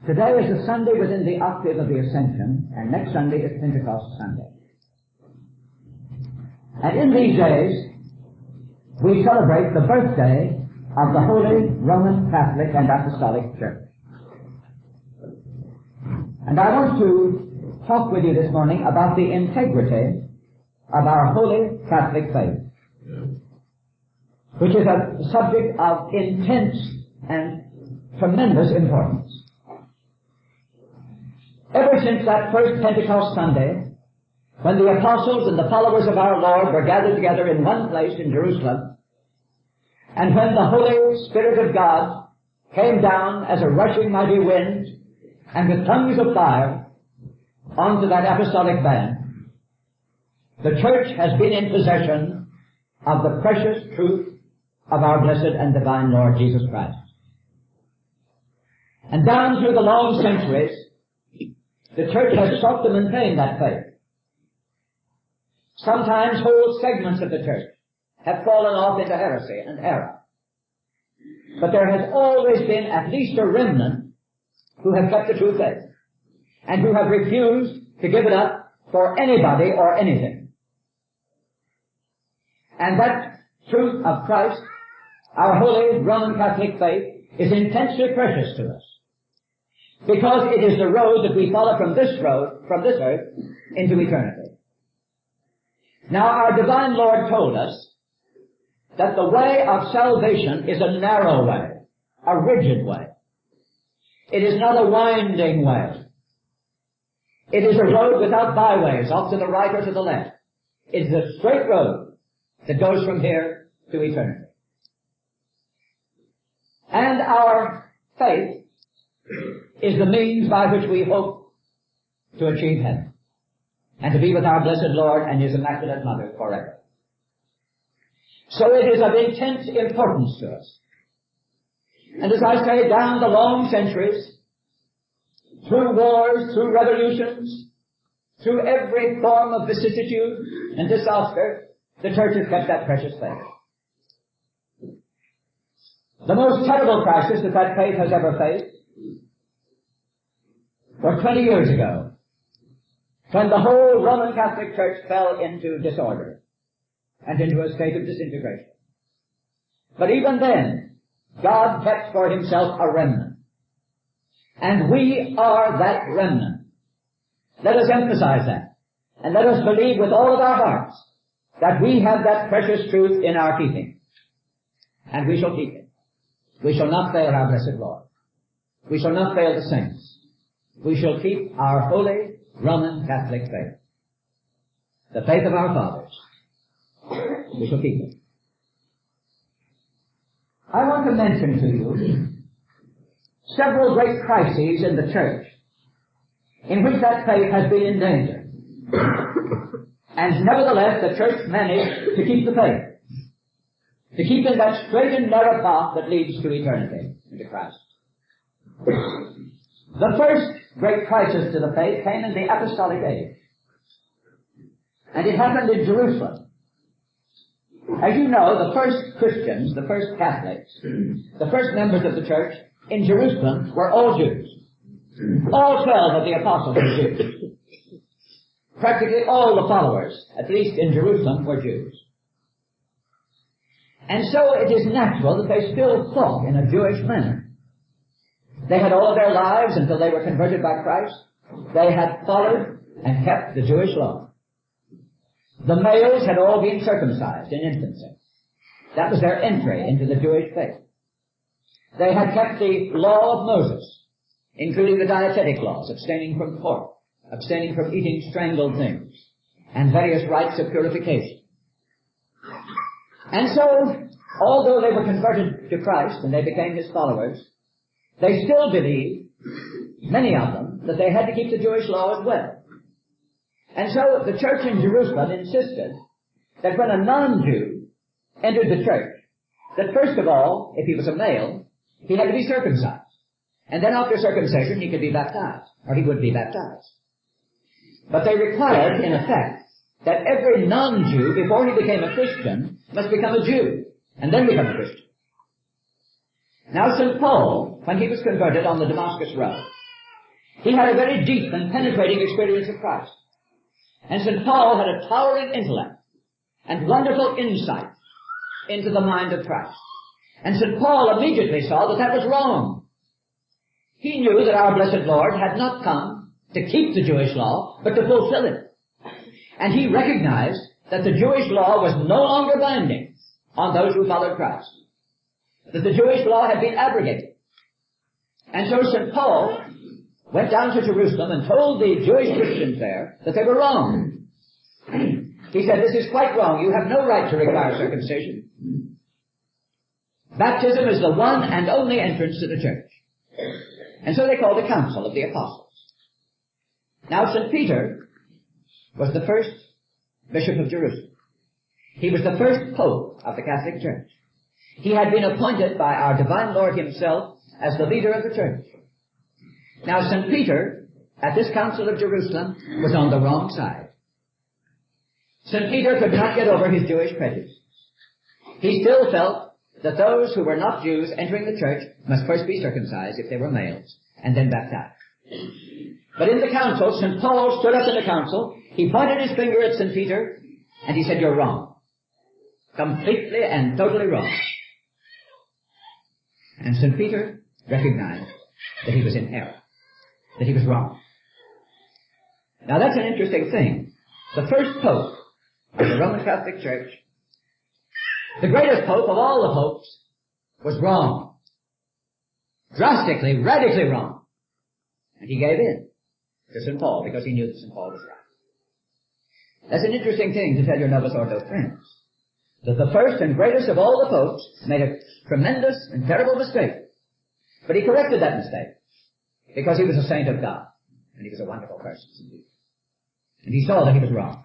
Today is a Sunday within the octave of the Ascension, and next Sunday is Pentecost Sunday. And in these days, we celebrate the birthday of the Holy Roman Catholic and Apostolic Church. And I want to talk with you this morning about the integrity of our Holy Catholic faith, which is a subject of intense and tremendous importance. Ever since that first Pentecost Sunday, when the apostles and the followers of our Lord were gathered together in one place in Jerusalem, and when the Holy Spirit of God came down as a rushing mighty wind and with tongues of fire onto that apostolic band, the church has been in possession of the precious truth of our blessed and divine Lord Jesus Christ. And down through the long centuries, the church has sought to maintain that faith. Sometimes whole segments of the church have fallen off into heresy and error. But there has always been at least a remnant who have kept the true faith and who have refused to give it up for anybody or anything. And that truth of Christ, our holy Roman Catholic faith, is intensely precious to us, because it is the road that we follow from this earth, into eternity. Now, our divine Lord told us that the way of salvation is a narrow way, a rigid way. It is not a winding way. It is a road without byways, off to the right or to the left. It is a straight road that goes from here to eternity. And our faith is the means by which we hope to achieve heaven and to be with our blessed Lord and His Immaculate Mother forever. So it is of intense importance to us. And as I say, down the long centuries, through wars, through revolutions, through every form of vicissitude and disaster, the church has kept that precious faith. The most terrible crisis that faith has ever faced was 20 years ago, when the whole Roman Catholic Church fell into disorder and into a state of disintegration. But even then, God kept for Himself a remnant. And we are that remnant. Let us emphasize that. And let us believe with all of our hearts that we have that precious truth in our keeping. And we shall keep it. We shall not fail our blessed Lord. We shall not fail the saints. We shall keep our holy Roman Catholic faith. The faith of our fathers. We shall keep it. I want to mention to you several great crises in the church in which that faith has been in danger. And nevertheless, the church managed to keep the faith. To keep in that straight and narrow path that leads to eternity, into Christ. The first great crisis to the faith came in the apostolic age. And it happened in Jerusalem. As you know, the first Christians, the first Catholics, the first members of the church in Jerusalem were all Jews. All 12 of the apostles were Jews. Practically all the followers, at least in Jerusalem, were Jews. And so it is natural that they still thought in a Jewish manner. They had all of their lives, until they were converted by Christ, they had followed and kept the Jewish law. The males had all been circumcised in infancy. That was their entry into the Jewish faith. They had kept the law of Moses, including the dietetic laws, abstaining from pork, abstaining from eating strangled things, and various rites of purification. And so, although they were converted to Christ and they became His followers, they still believed, many of them, that they had to keep the Jewish law as well. And so the church in Jerusalem insisted that when a non-Jew entered the church, that first of all, if he was a male, he had to be circumcised. And then after circumcision, he could be baptized, or he would be baptized. But they required, in effect, that every non-Jew, before he became a Christian, must become a Jew, and then become a Christian. Now, St. Paul, when he was converted on the Damascus Road, He had a very deep and penetrating experience of Christ. And St. Paul had a towering intellect and wonderful insight into the mind of Christ. And St. Paul immediately saw that that was wrong. He knew that our blessed Lord had not come to keep the Jewish law, but to fulfill it. And he recognized that the Jewish law was no longer binding on those who followed Christ. That the Jewish law had been abrogated. And so St. Paul went down to Jerusalem and told the Jewish Christians there that they were wrong. He said, this is quite wrong. You have no right to require circumcision. Baptism is the one and only entrance to the church. And so they called a council of the apostles. Now St. Peter was the first bishop of Jerusalem. He was the first pope of the Catholic Church. He had been appointed by our divine Lord himself as the leader of the church. Now St. Peter, at this council of Jerusalem, was on the wrong side. St. Peter could not get over his Jewish prejudices. He still felt that those who were not Jews entering the church must first be circumcised if they were males, and then baptized. But in the council, St. Paul stood up in the council, he pointed his finger at St. Peter, and he said, you're wrong. Completely and totally wrong. And St. Peter recognized that he was in error, that he was wrong. Now that's an interesting thing. The first pope of the Roman Catholic Church, the greatest pope of all the popes, was wrong. Drastically, radically wrong. And he gave in to St. Paul because he knew that St. Paul was right. That's an interesting thing to tell your Novus Ordo friends. That the first and greatest of all the popes made a tremendous and terrible mistake. But he corrected that mistake because he was a saint of God. And he was a wonderful person. And he saw that he was wrong.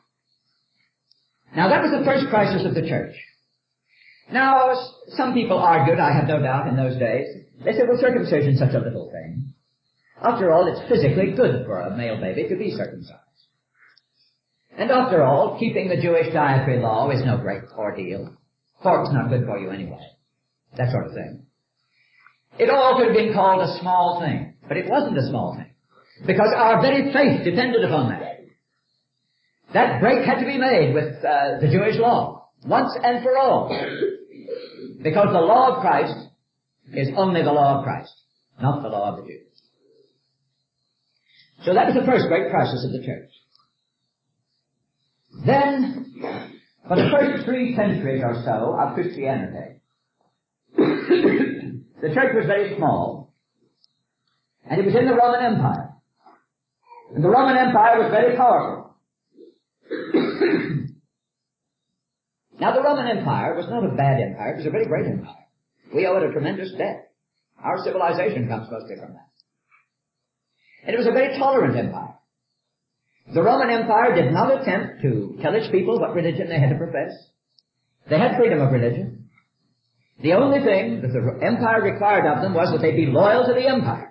Now that was the first crisis of the church. Now, some people argued, I have no doubt, in those days. They said, well, circumcision is such a little thing. After all, it's physically good for a male baby to be circumcised. And after all, keeping the Jewish dietary law is no great ordeal. Pork's not good for you anyway. That sort of thing. It all could have been called a small thing, but it wasn't a small thing. Because our very faith depended upon that. That break had to be made with the Jewish law, once and for all. Because the law of Christ is only the law of Christ, not the law of the Jews. So that was the first great crisis of the church. Then, for the first 3 centuries or so of Christianity, the church was very small, and it was in the Roman Empire. And the Roman Empire was very powerful. Now the Roman Empire was not a bad empire, it was a very great empire. We owe it a tremendous debt. Our civilization comes mostly from that. And it was a very tolerant empire. The Roman Empire did not attempt to tell its people what religion they had to profess. They had freedom of religion. The only thing that the empire required of them was that they be loyal to the empire.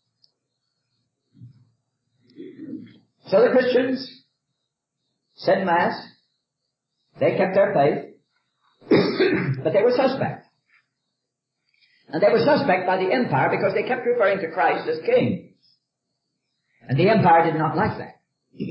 So the Christians said Mass. They kept their faith. But they were suspect. And they were suspect by the empire because they kept referring to Christ as king. And the empire did not like that.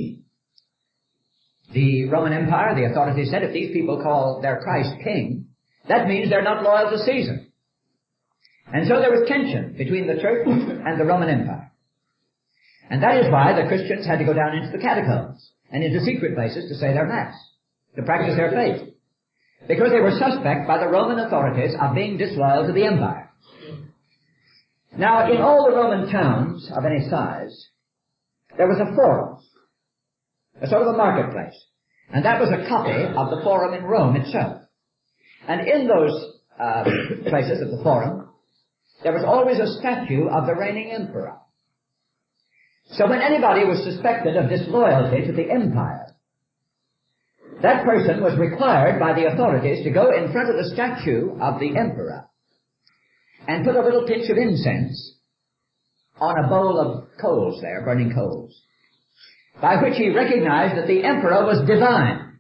The Roman Empire, the authorities said, if these people call their Christ king, that means they're not loyal to Caesar. And so there was tension between the church and the Roman Empire. And that is why the Christians had to go down into the catacombs and into secret places to say their Mass, to practice their faith. Because they were suspect by the Roman authorities of being disloyal to the empire. Now, in all the Roman towns of any size, there was a forum, a sort of a marketplace. And that was a copy of the forum in Rome itself. And in those places of the forum, there was always a statue of the reigning emperor. So when anybody was suspected of disloyalty to the empire, that person was required by the authorities to go in front of the statue of the emperor and put a little pinch of incense on a bowl of coals there, burning coals, by which he recognized that the emperor was divine.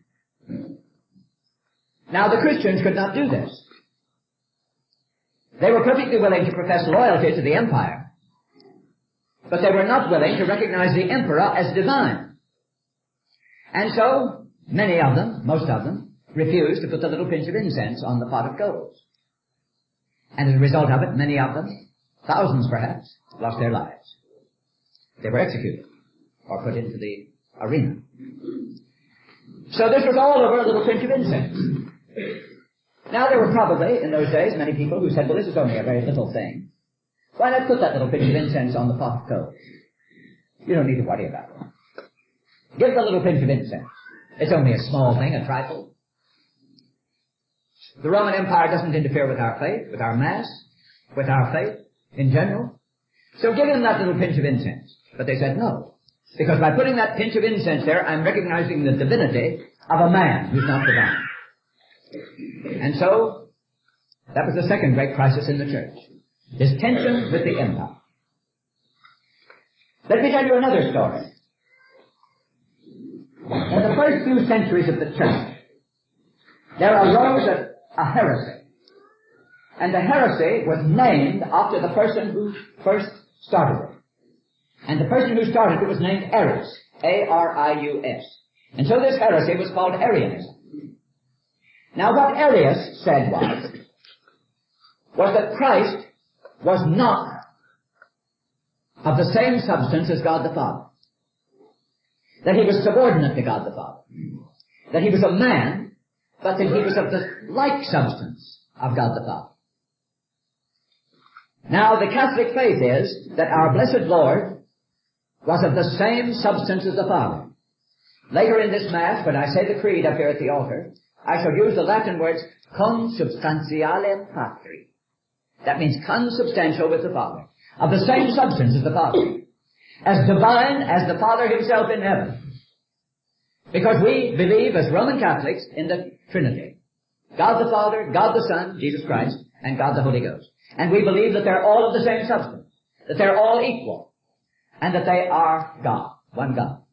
Now the Christians could not do this. They were perfectly willing to profess loyalty to the empire, but they were not willing to recognize the emperor as divine. And so, many of them, most of them, refused to put the little pinch of incense on the pot of gold. And as a result of it, many of them, thousands perhaps, lost their lives. They were executed or put into the arena. So this was all over a little pinch of incense. Now there were probably, in those days, many people who said, well, this is only a very little thing. Why not put that little pinch of incense on the pot of gold? You don't need to worry about it. Give the little pinch of incense. It's only a small thing, a trifle. The Roman Empire doesn't interfere with our faith, with our Mass, with our faith in general. So give him that little pinch of incense. But they said no. Because by putting that pinch of incense there, I'm recognizing the divinity of a man who's not divine. And so, that was the second great crisis in the church. This tension with the empire. Let me tell you another story. In the first few centuries of the church, there arose a heresy. And the heresy was named after the person who first started it. And the person who started it was named Arius. A-R-I-U-S. And so this heresy was called Arianism. Now what Arius said was that Christ was not of the same substance as God the Father. That he was subordinate to God the Father. That he was a man, but that he was of the like substance of God the Father. Now the Catholic faith is that our blessed Lord was of the same substance as the Father. Later in this Mass, when I say the Creed up here at the altar, I shall use the Latin words consubstantialem patri. That means consubstantial with the Father. Of the same substance as the Father. As divine as the Father himself in heaven. Because we believe as Roman Catholics in the Trinity. God the Father, God the Son, Jesus Christ, and God the Holy Ghost. And we believe that they're all of the same substance. That they're all equal. And that they are God. One God.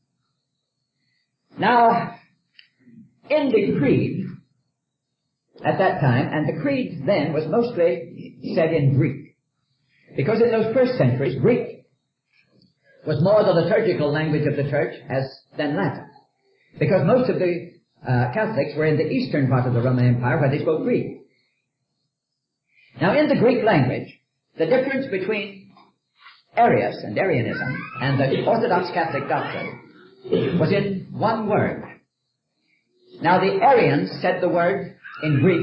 Now, in the Creed, at that time, and the Creed then was mostly said in Greek. Because in those first centuries, Greek was more the liturgical language of the church than Latin. Because most of the Catholics were in the eastern part of the Roman Empire where they spoke Greek. Now in the Greek language, the difference between Arius and Arianism and the Orthodox Catholic doctrine was in one word. Now the Arians said the word in Greek,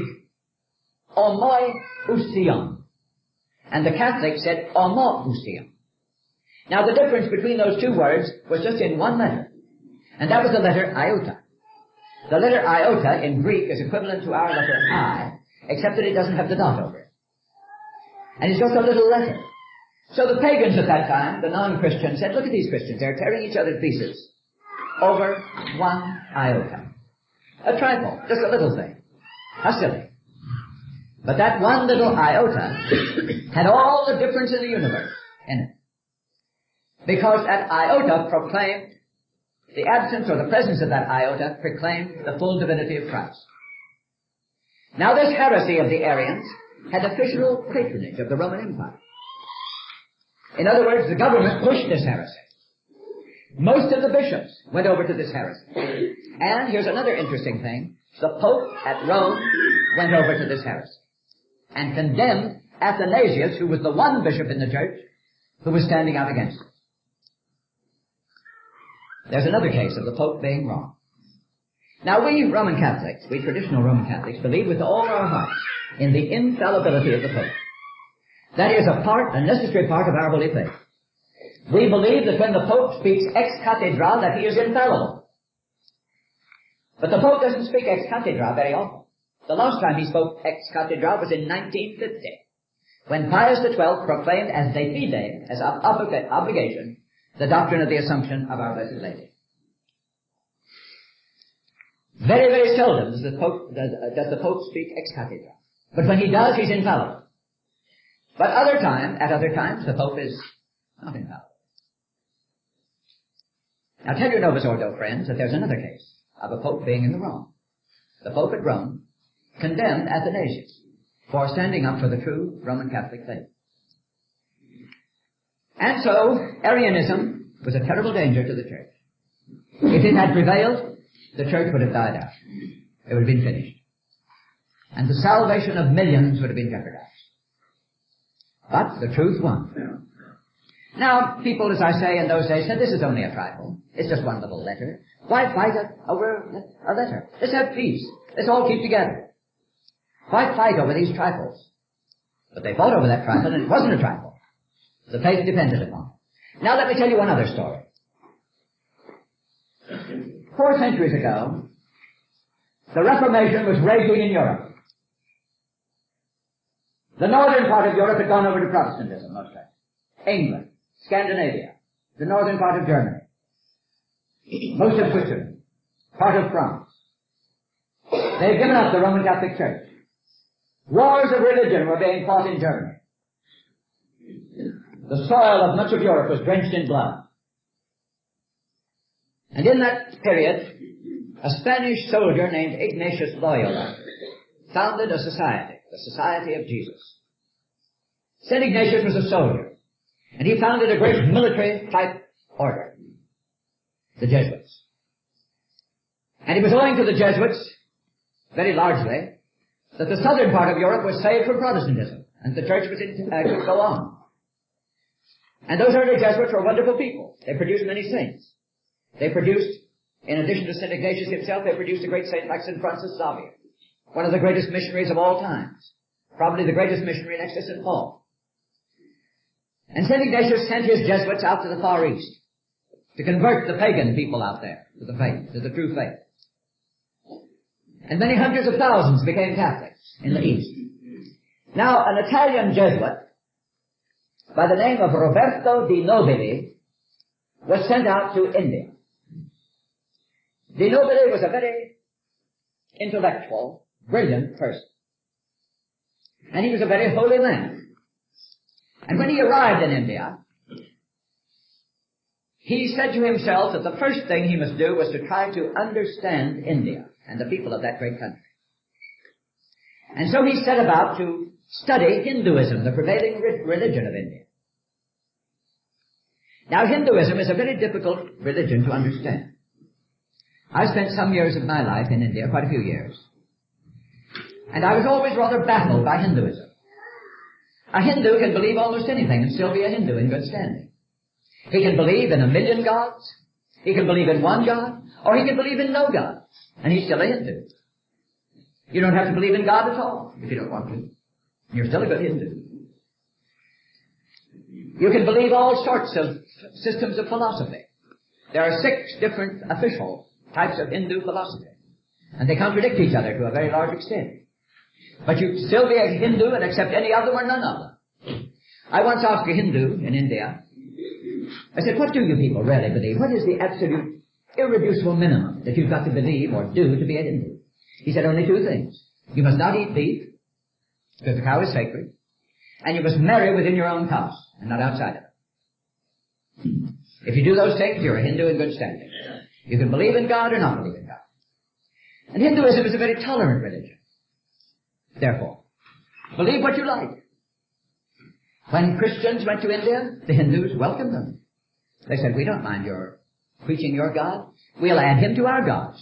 homoousion. And the Catholics said homoousion. Now the difference between those two words was just in one letter. And that was the letter iota. The letter iota in Greek is equivalent to our letter I, except that it doesn't have the dot over it. And it's just a little letter. So the pagans at that time, the non-Christians, said, look at these Christians, they're tearing each other to pieces over one iota. A trifle, just a little thing. How silly. But that one little iota had all the difference in the universe in it. Because that iota proclaimed, the absence or the presence of that iota proclaimed the full divinity of Christ. Now this heresy of the Arians had official patronage of the Roman Empire. In other words, the government pushed this heresy. Most of the bishops went over to this heresy. And here's another interesting thing. The Pope at Rome went over to this heresy and condemned Athanasius, who was the one bishop in the church who was standing out against it. There's another case of the Pope being wrong. Now we Roman Catholics, we traditional Roman Catholics, believe with all our hearts in the infallibility of the Pope. That is a necessary part of our holy faith. We believe that when the Pope speaks ex cathedra, that he is infallible. But the Pope doesn't speak ex cathedra very often. The last time he spoke ex cathedra was in 1950, when Pius XII proclaimed as de fide, as obligation, the doctrine of the Assumption of our Blessed Lady. Very, very seldom does the Pope speak ex cathedra. But when he does, he's infallible. But at other times, the Pope is not infallible. Now tell your Novus Ordo friends that there's another case of a Pope being in the wrong. The Pope at Rome condemned Athanasius for standing up for the true Roman Catholic faith. And so, Arianism was a terrible danger to the church. If it had prevailed, the church would have died out. It would have been finished. And the salvation of millions would have been jeopardized. But the truth won. Now, people, as I say, in those days said, this is only a trifle. It's just one little letter. Why fight over a letter? Let's have peace. Let's all keep together. Why fight over these trifles? But they fought over that trifle, and it wasn't a trifle. The faith depended upon it. Now let me tell you one other story. 4 centuries ago, the Reformation was raging in Europe. The northern part of Europe had gone over to Protestantism, mostly. England, Scandinavia, the northern part of Germany, most of Switzerland, part of France. They had given up the Roman Catholic Church. Wars of religion were being fought in Germany. The soil of much of Europe was drenched in blood. And in that period, a Spanish soldier named Ignatius Loyola founded a society, the Society of Jesus. St. Ignatius was a soldier, and he founded a great military-type order, the Jesuits. And it was owing to the Jesuits, very largely, that the southern part of Europe was saved from Protestantism, and the church could go on. And those early Jesuits were wonderful people. They produced many saints. They produced, in addition to St. Ignatius himself, they produced a great saint like St. Francis Xavier, one of the greatest missionaries of all times, probably the greatest missionary next to St. Paul. And St. Ignatius sent his Jesuits out to the Far East to convert the pagan people out there to the faith, to the true faith. And many hundreds of thousands became Catholics in the East. Now, an Italian Jesuit by the name of Roberto Di Nobili was sent out to India. Di Nobili was a very intellectual, brilliant person. And he was a very holy man. And when he arrived in India, he said to himself that the first thing he must do was to try to understand India and the people of that great country. And so he set about to study Hinduism, the prevailing religion of India. Now, Hinduism is a very difficult religion to understand. I spent some years of my life in India, quite a few years. And I was always rather baffled by Hinduism. A Hindu can believe almost anything and still be a Hindu in good standing. He can believe in 1,000,000 gods, he can believe in one God, or he can believe in no God, and he's still a Hindu. You don't have to believe in God at all if you don't want to. You're still a good Hindu. You can believe all sorts of systems of philosophy. There are 6 different official types of Hindu philosophy, and they contradict each other to a very large extent. But you can still be a Hindu and accept any of them or none of them. I once asked a Hindu in India, I said, what do you people really believe? What is the absolute irreducible minimum that you've got to believe or do to be a Hindu? He said only 2 things. You must not eat beef, because the cow is sacred, and you must marry within your own house and not outside of it. If you do those things, you're a Hindu in good standing. You can believe in God or not believe in God. And Hinduism is a very tolerant religion. Therefore, believe what you like. When Christians went to India, the Hindus welcomed them. They said, we don't mind your preaching your God. We'll add him to our gods.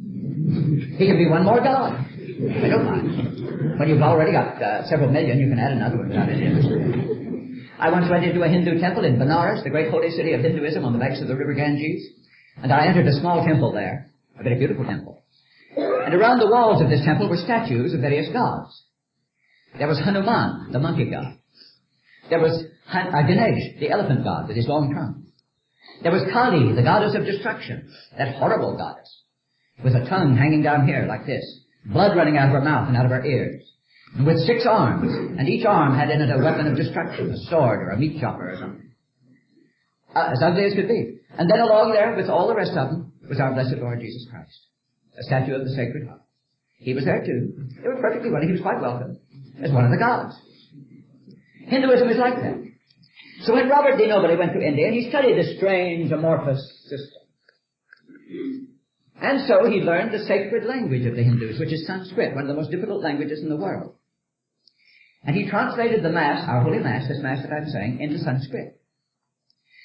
He can be one more God. I don't mind. When you've already got several million, you can add another one without any interest. I once went into a Hindu temple in Benares, the great holy city of Hinduism on the banks of the river Ganges, and I entered a small temple there, a very beautiful temple. And around the walls of this temple were statues of various gods. There was Hanuman, the monkey god. There was Ganesh, the elephant god with his long trunk. There was Kali, the goddess of destruction, that horrible goddess, with a tongue hanging down here like this, blood running out of her mouth and out of her ears, and with 6 arms, and each arm had in it a weapon of destruction, a sword or a meat chopper or something. As ugly as could be. And then along there, with all the rest of them, was our blessed Lord Jesus Christ, a statue of the Sacred Heart. He was there too. They were perfectly willing. He was quite welcome as one of the gods. Hinduism is like that. So when Robert Di Nobili went to India, he studied this strange amorphous system. And so he learned the sacred language of the Hindus, which is Sanskrit, one of the most difficult languages in the world. And he translated the Mass, our Holy Mass, this Mass that I'm saying, into Sanskrit.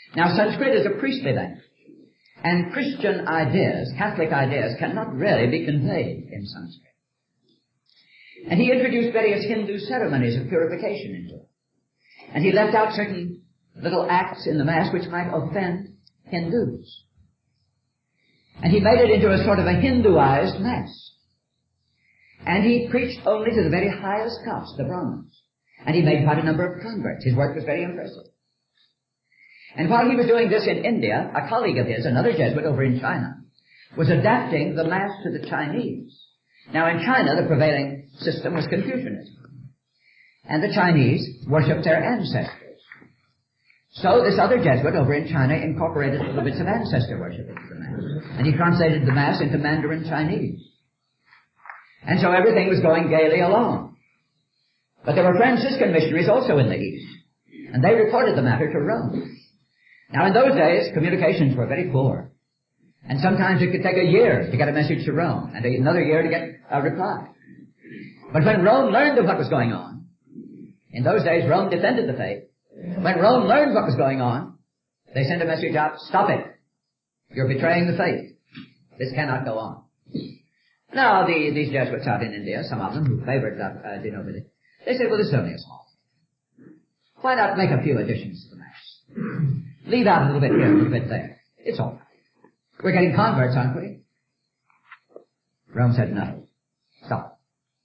Now, Sanskrit is a priestly language, and Christian ideas, Catholic ideas, cannot really be conveyed in Sanskrit. And he introduced various Hindu ceremonies of purification into it. And he left out certain little acts in the Mass which might offend Hindus. And he made it into a sort of a Hinduized Mass. And he preached only to the very highest caste, the Brahmins. And he made quite a number of converts. His work was very impressive. And while he was doing this in India, a colleague of his, another Jesuit over in China, was adapting the Mass to the Chinese. Now in China, the prevailing system was Confucianism. And the Chinese worshipped their ancestors. So this other Jesuit over in China incorporated little bits of ancestor worship into the Mass. And he translated the Mass into Mandarin Chinese. And so everything was going gaily along. But there were Franciscan missionaries also in the East. And they reported the matter to Rome. Now in those days, communications were very poor. And sometimes it could take a year to get a message to Rome, and another year to get a reply. But when Rome learned of what was going on, in those days Rome defended the faith. When Rome learned what was going on, they sent a message out, stop it. You're betraying the faith. This cannot go on. Now these Jesuits out in India, some of them who favored De Nobile, they said, well, this is only a small thing. Why not make a few additions to the Mass? Leave out a little bit here, a little bit there. It's all right. We're getting converts, aren't we? Rome said no. Stop.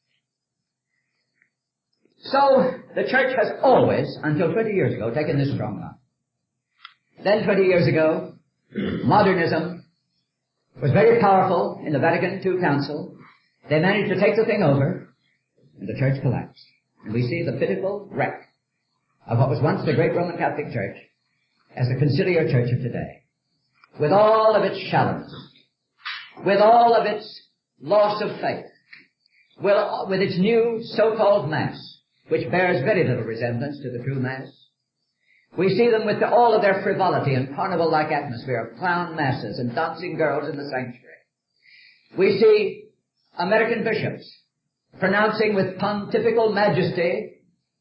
So, the church has always, until 20 years ago, taken this strong line. Then 20 years ago, modernism was very powerful in the Vatican II Council. They managed to take the thing over, and the church collapsed. And we see the pitiful wreck of what was once the great Roman Catholic Church as the conciliar church of today. With all of its shallowness, with all of its loss of faith, with its new so-called Mass, which bears very little resemblance to the true Mass. We see them with all of their frivolity and carnival-like atmosphere of clown masses and dancing girls in the sanctuary. We see American bishops pronouncing with pontifical majesty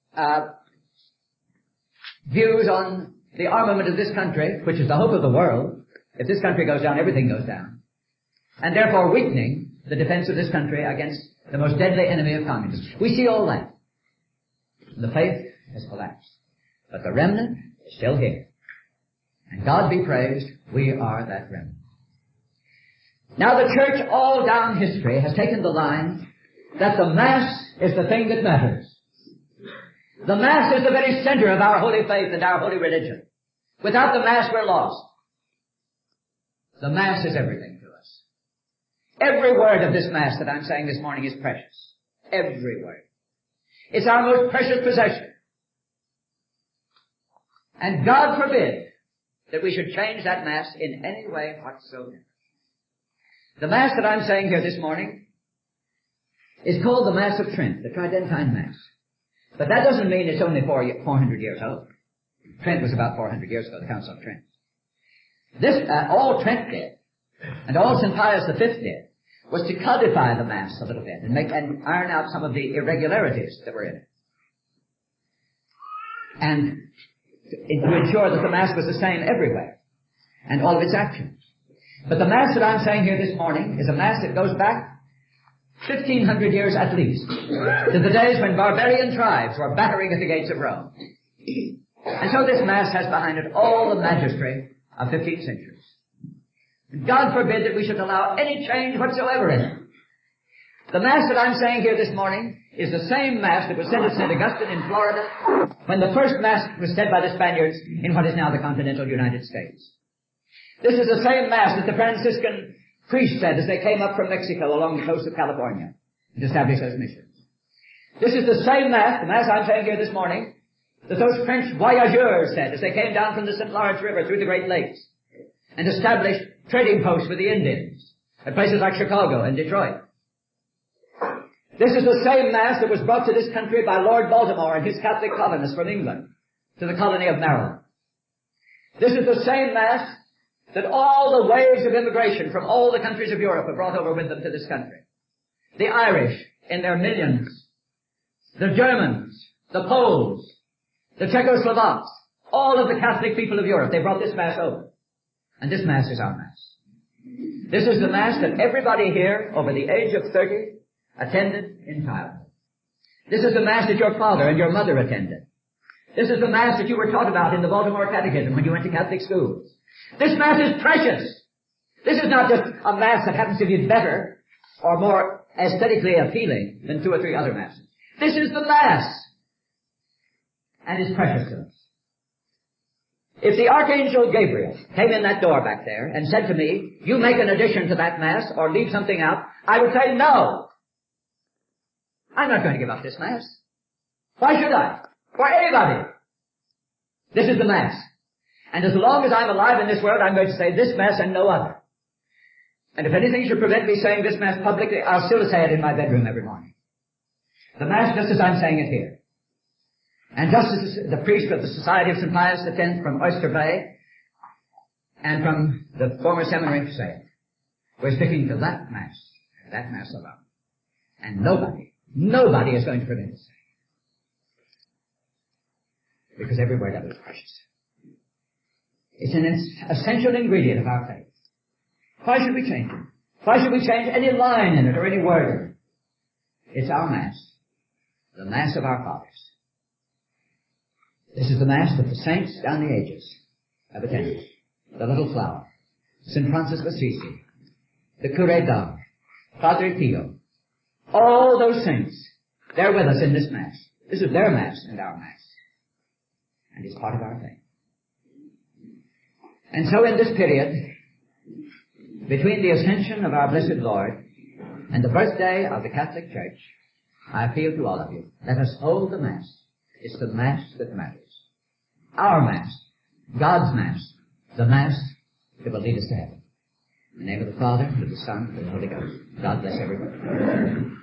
views on the armament of this country, which is the hope of the world. If this country goes down, everything goes down. And therefore weakening the defense of this country against the most deadly enemy of communism. We see all that. The faith has collapsed. But the remnant is still here. And God be praised, we are that remnant. Now the church all down history has taken the line that the Mass is the thing that matters. The Mass is the very center of our holy faith and our holy religion. Without the Mass, we're lost. The Mass is everything to us. Every word of this Mass that I'm saying this morning is precious. Every word. It's our most precious possession. And God forbid that we should change that Mass in any way whatsoever. The Mass that I'm saying here this morning is called the Mass of Trent, the Tridentine Mass. But that doesn't mean it's only 400 years old. Trent was about 400 years ago, the Council of Trent. This, all Trent did, and all St. Pius V did, was to codify the Mass a little bit and iron out some of the irregularities that were in it. And to ensure that the Mass was the same everywhere, and all of its actions. But the Mass that I'm saying here this morning is a Mass that goes back 1,500 years at least, to the days when barbarian tribes were battering at the gates of Rome. And so this Mass has behind it all the majesty of 15 centuries. God forbid that we should allow any change whatsoever in it. The Mass that I'm saying here this morning is the same Mass that was said at St. Augustine in Florida when the first Mass was said by the Spaniards in what is now the continental United States. This is the same Mass that the Franciscan priests said as they came up from Mexico along the coast of California and established those missions. This is the same Mass, the Mass I'm saying here this morning, that those French voyageurs said as they came down from the St. Lawrence River through the Great Lakes and established trading posts with the Indians at places like Chicago and Detroit. This is the same Mass that was brought to this country by Lord Baltimore and his Catholic colonists from England to the colony of Maryland. This is the same Mass that all the waves of immigration from all the countries of Europe have brought over with them to this country. The Irish in their millions, the Germans, the Poles, the Czechoslovaks, All of the Catholic people of Europe, they brought this Mass over. And this Mass is our Mass. This is the Mass that everybody here over the age of 30 attended in childhood. This is the Mass that your father and your mother attended. This is the Mass that you were taught about in the Baltimore Catechism when you went to Catholic schools. This Mass is precious. This is not just a Mass that happens to be better or more aesthetically appealing than 2 or 3 other Masses. This is the Mass. And it's precious to us. If the Archangel Gabriel came in that door back there and said to me, you make an addition to that Mass or leave something out, I would say no. I'm not going to give up this Mass. Why should I? For anybody. This is the Mass. And as long as I'm alive in this world, I'm going to say this Mass and no other. And if anything should prevent me saying this Mass publicly, I'll still say it in my bedroom every morning. The Mass just as I'm saying it here. And just as the priest of the Society of St. Pius X from Oyster Bay and from the former seminary say it, we're sticking to that Mass alone. And nobody is going to prevent us. Because every word of it is precious. It's an essential ingredient of our faith. Why should we change it? Why should we change any line in it or any word in it? It's our Mass. The Mass of our fathers. This is the Mass that the saints down the ages have attended. The Little Flower, St. Francis of Assisi, the Curé d'Ars, Padre Pio, all those saints, they're with us in this Mass. This is their Mass and our Mass. And it's part of our faith. And so in this period, between the ascension of our blessed Lord and the birthday of the Catholic Church, I appeal to all of you, let us hold the Mass. It's the Mass that matters. Our Mass, God's Mass, the Mass that will lead us to heaven. In the name of the Father, and of the Son, and of the Holy Ghost. God bless everybody.